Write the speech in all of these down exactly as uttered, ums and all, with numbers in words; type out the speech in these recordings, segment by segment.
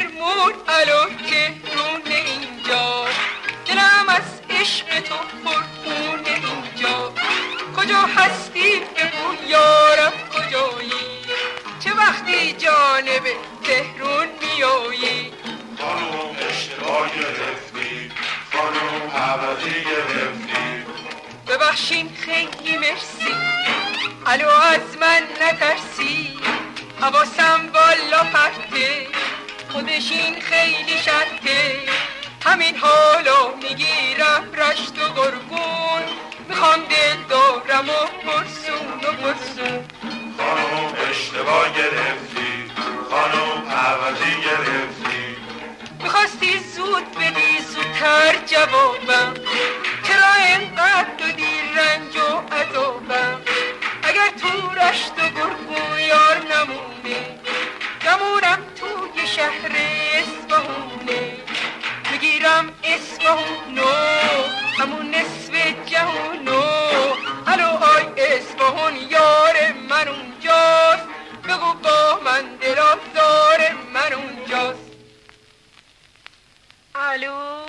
کرمون الو تهرون اینجا، دلم از عشق تو پرخون اینجا. کجا هستی بگو یارم کجایی، چه وقتی جانب تهرون میایی؟ خانم اشتباه گرفتی، خانم عوضی گرفتی. ببخشین خیلی مرسی، الو از من نترسی، حواسم بالا پرته، خودشین خیلی شرطه. همین حالا میگیرم رشت و گرگون، میخوام دل دارم و پرسون و پرسون. خانم اشتباه گرفتی، خانم عوضی گرفتی. میخواستی زود بدی زودتر جوابم، چرا اینقدر دادی رنج و عذابم؟ اگر تو رشت و گرگون یار نمونه، گمونم توی شهر اصفهونه. میگیرم اصفهونو همون نصف جهونو. الو آی اصفهون یار من اونجاست، بگو با من دل آزار من اونجاست. الو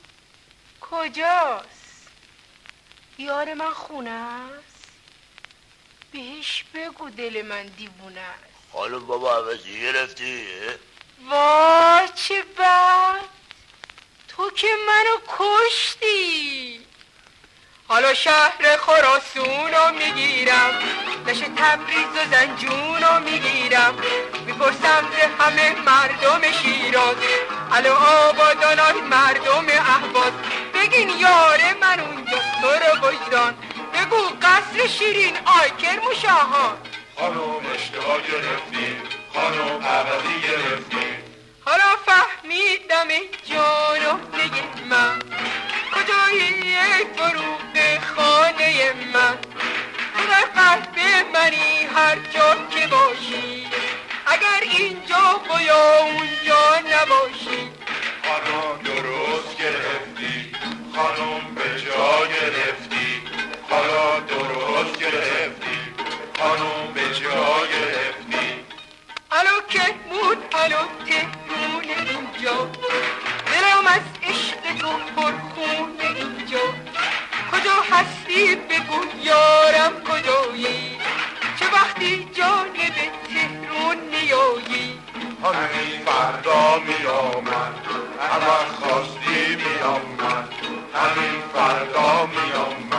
کجاست؟ یار من خونه است، بهش بگو دل من دیوونه است. خانم بابا عوضی گرفتی؟ وای چه بد، تو که منو کشتی. حالا شهر خراسونو میگیرم، دشت تبریز و زنجونو میگیرم. میپرسم به همه مردم شیراز، الو آبادانای مردم اهواز، بگین یار من اونجاست تو رو وجدان. بگو قصر شیرین آی کرموشاهان. خانم اشتباه گرفتی، خانم عوضی گرفتی. حالا فهمیدم ای جانانه من، کجایی ای فروغ خانه من. تو در قلب منی هر جا که باشی، اگر اینجا و یا اونجا نباشی. خانم درست گرفتی، خانم به جا گرفتی. حالا درست گرفتی، خانم به جا گرفتی. الو کرمون الو تهرون اینجا، دلم از عشق تو پرخون اینجا. کجا هستی بگو یارم کجایی، چه وقتی جانب تهرون میایی؟ همین فردا میامد، اگر خواستی میامد. همین فردا میامد.